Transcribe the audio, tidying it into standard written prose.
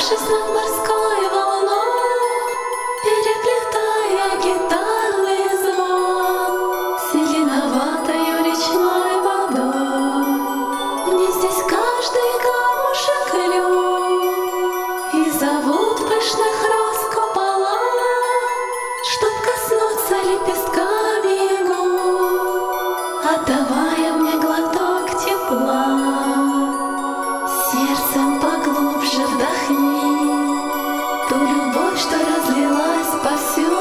Поднявшись над морской волной, переплетая гитарный звон с зеленоватою речной водой, мне здесь каждый камушек лед, и зовут пышных роз купола, чтоб коснуться лепестками губ, отдавая мне глоток тепла. Сердцем поглубже вдохни ту любовь, что разлилась повсюду.